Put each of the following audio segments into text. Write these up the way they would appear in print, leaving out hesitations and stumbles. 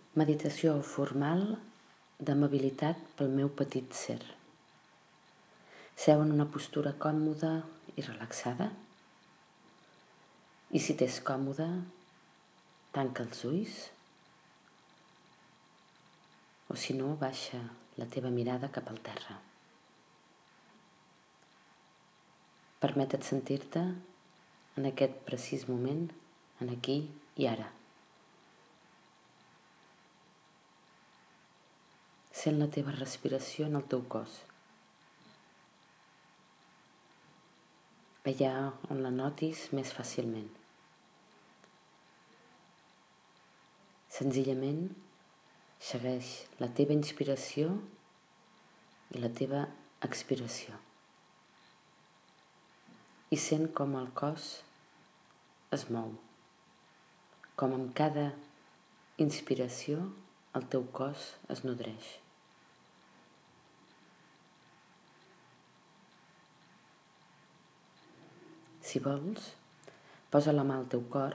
Meditació formal d'amabilitat pel meu petit ser. Seu en una postura còmoda i relaxada. I si t'és còmode, tanca els ulls. O si no, baixa la teva mirada cap al terra. Permeta't sentir-te en aquest precís moment, en aquí i ara. Sent la teva respiració en el teu cos. Allà on la notis més fàcilment. Senzillament, segueix la teva inspiració i la teva expiració. I sent com el cos es mou. Com amb cada inspiració el teu cos es nodreix. Si vols, posa la mà al teu cor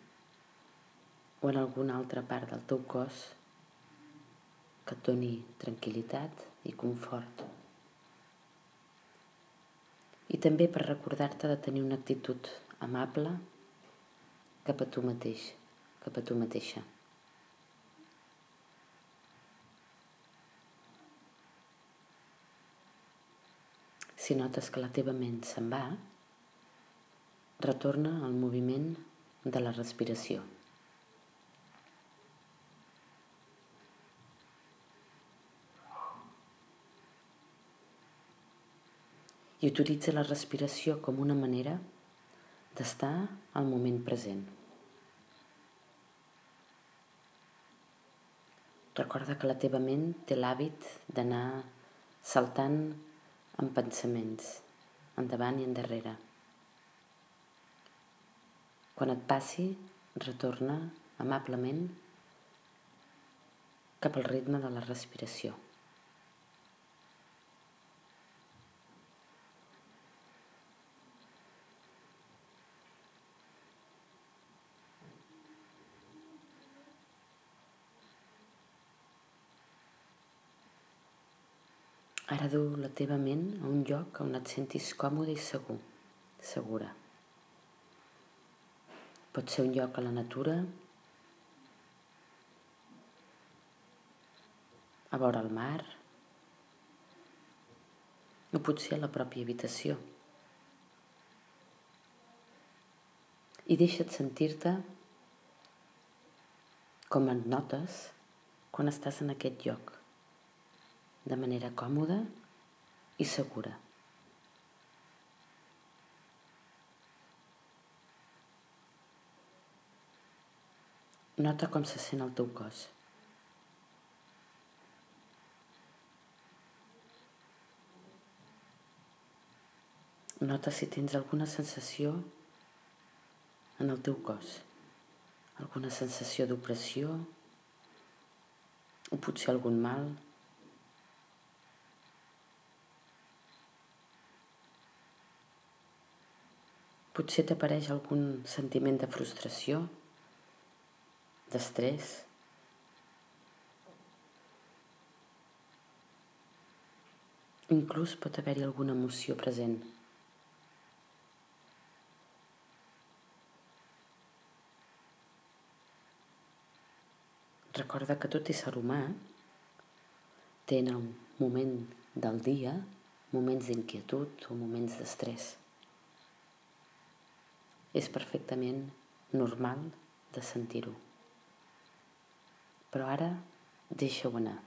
o en alguna altra part del teu cos que et doni tranquil·litat i confort. I també per recordar-te de tenir una actitud amable cap a tu mateix, cap a tu mateixa. Si notes que la teva ment se'n va, retorna al moviment de la respiració. I utilitza la respiració com una manera d'estar al moment present. Recorda que la teva ment té l'hàbit d'anar saltant amb pensaments, endavant i endarrere. Quan et passi, retorna amablement cap al ritme de la respiració. Ara du la teva ment a un lloc on et sentis còmode i segur, segura. Pot ser un lloc a la natura, a vora el mar, o potser a la pròpia habitació. I deixa't sentir-te com et notes quan estàs en aquest lloc, de manera còmoda i segura. Nota com se sent el teu cos. Nota si tens alguna sensació en el teu cos, alguna sensació d'opressió o potser algun mal. Potser t'apareix algun sentiment de frustració, d'estrès. Inclús pot haver-hi alguna emoció present. Recorda que tot ésser humà té en un moment del dia moments d'inquietud o moments d'estrès. És perfectament normal de sentir-ho. Però ara deixa-ho anar.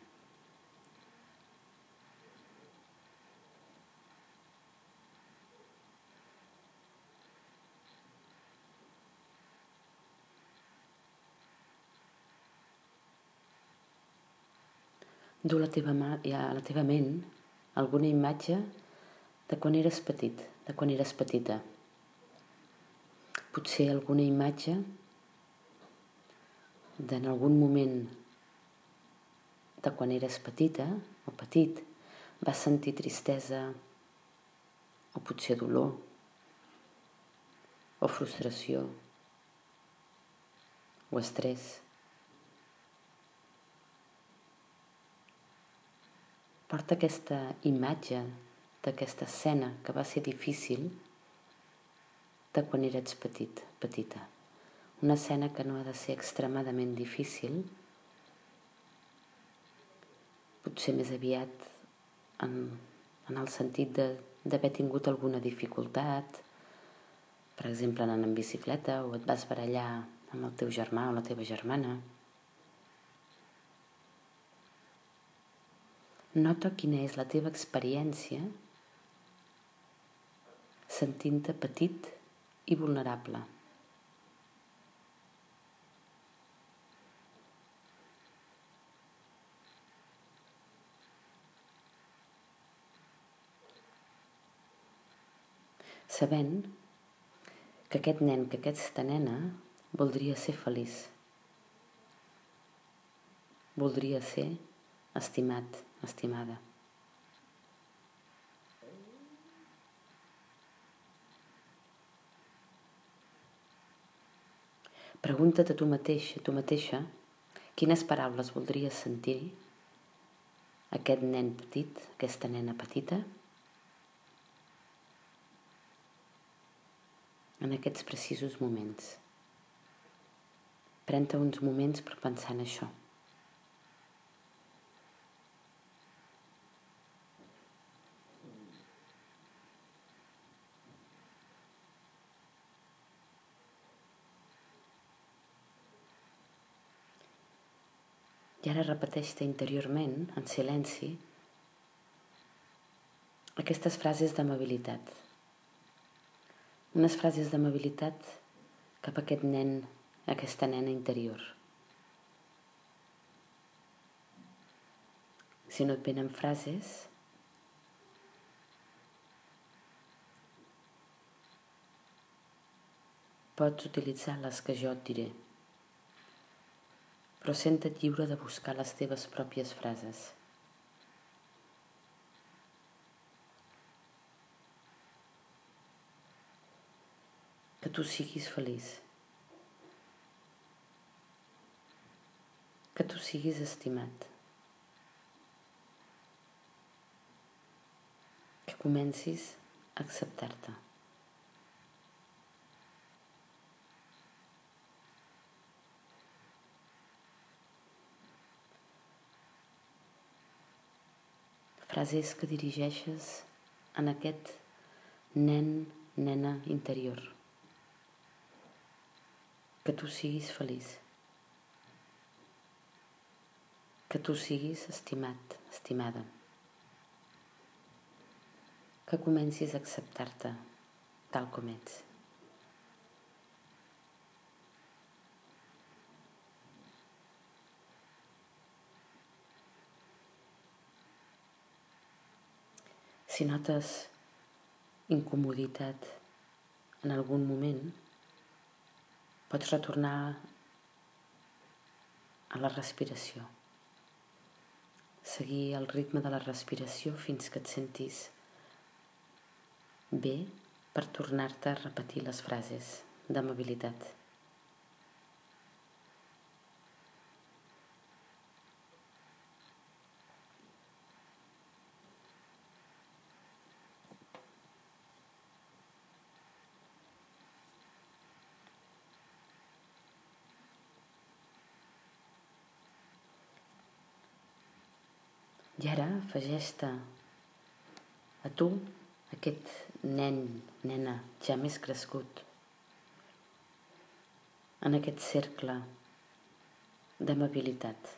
Du a la teva ment alguna imatge de quan eres petit, de quan eres petita. Potser alguna imatge d'en algun moment de quan eres petita o petit vas sentir tristesa o potser dolor o frustració o estrès. Porta aquesta imatge d'aquesta escena que va ser difícil de quan eres petita. Una escena que no ha de ser extremadament difícil, potser més aviat en el sentit d'haver tingut alguna dificultat, per exemple anant en bicicleta o et vas barallar amb el teu germà o la teva germana. Nota quina és la teva experiència sentint-te petit i vulnerable. Sabent que aquest nen, que aquesta nena voldria ser feliç, voldria ser estimat, estimada. Pregunta't a tu mateix, a tu mateixa, quines paraules voldries sentir aquest nen petit, aquesta nena petita, en aquests precisos moments. Pren-te uns moments per pensar en això. I ara repeteix-te interiorment, en silenci, aquestes frases d'amabilitat. Unes frases d'amabilitat cap a aquest nen, a aquesta nena interior. Si no et venen frases, pots utilitzar les que jo et diré, però senta't lliure de buscar les teves pròpies frases. Que tu siguis feliç. Que tu siguis estimat. Que comencis a acceptar-te. Frases que dirigeixes en aquest nen, nena interior. Que tu siguis feliç. Que tu siguis estimat, estimada. Que comencis a acceptar-te tal com ets. Si notes incomoditat en algun moment, pots retornar a la respiració. Seguir el ritme de la respiració fins que et sentis bé per tornar-te a repetir les frases d'amabilitat. I ara afegeix-te a tu, aquest nen, nena, ja més crescut, en aquest cercle d'amabilitat.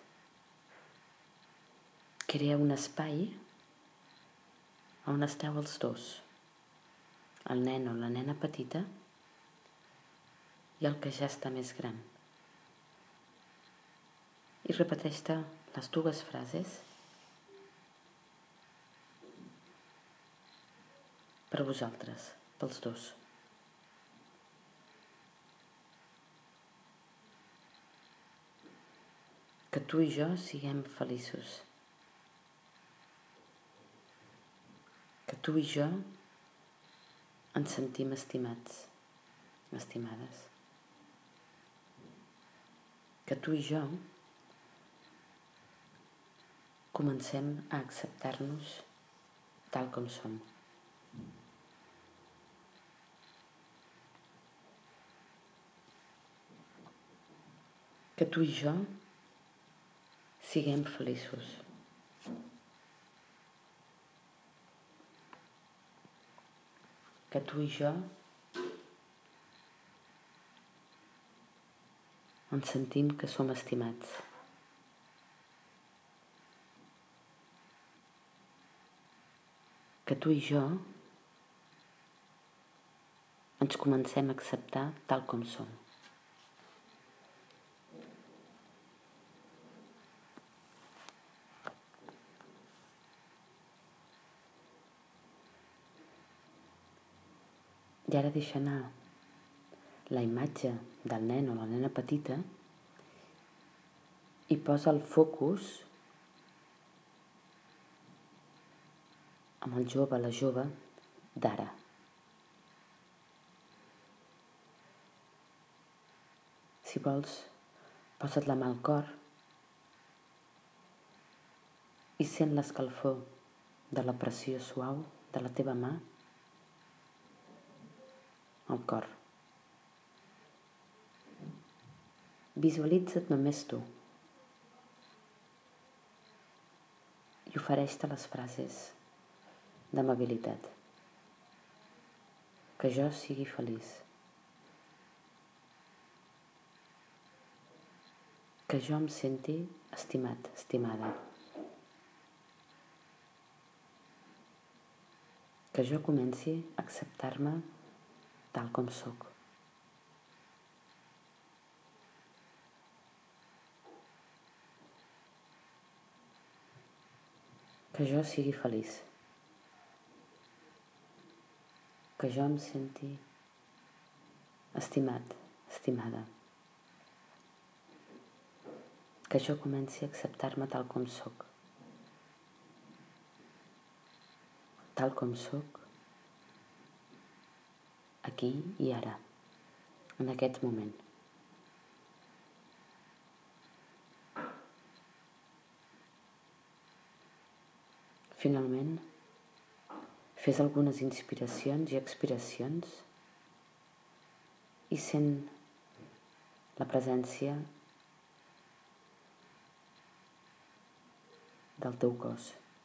Crea un espai on esteu els dos, el nen o la nena petita i el que ja està més gran. I repeteix-te les dues frases per vosaltres, pels dos. Que tu i jo siguem feliços. Que tu i jo ens sentim estimats, estimades. Que tu i jo comencem a acceptar-nos tal com som. Que tu i jo siguem feliços. Que tu i jo ens sentim que som estimats. Que tu i jo ens comencem a acceptar tal com som. I ara deixa anar la imatge del nen o la nena petita i posa el focus amb el jove, la jove d'ara. Si vols, posa't la mà al cor i sent l'escalfor de la pressió suau de la teva mà al cor. Visualitza't només tu i ofereix-te les frases d'amabilitat. Que jo sigui feliç. Que jo em senti estimat, estimada. Que jo comenci a acceptar-me tal com sóc. Que jo sigui feliç. Que jo em senti estimat, estimada. Que jo comenci a acceptar-me tal com sóc. Tal com sóc, aquí i ara, en aquest moment. Finalment, fes algunes inspiracions i expiracions i sent la presència del teu cos.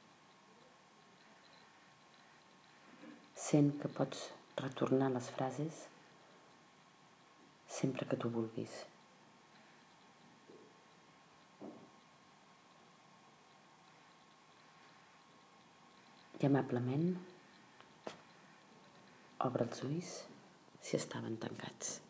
Sent que pots retornar les frases sempre que tu vulguis. I amablement obre els ulls si estaven tancats.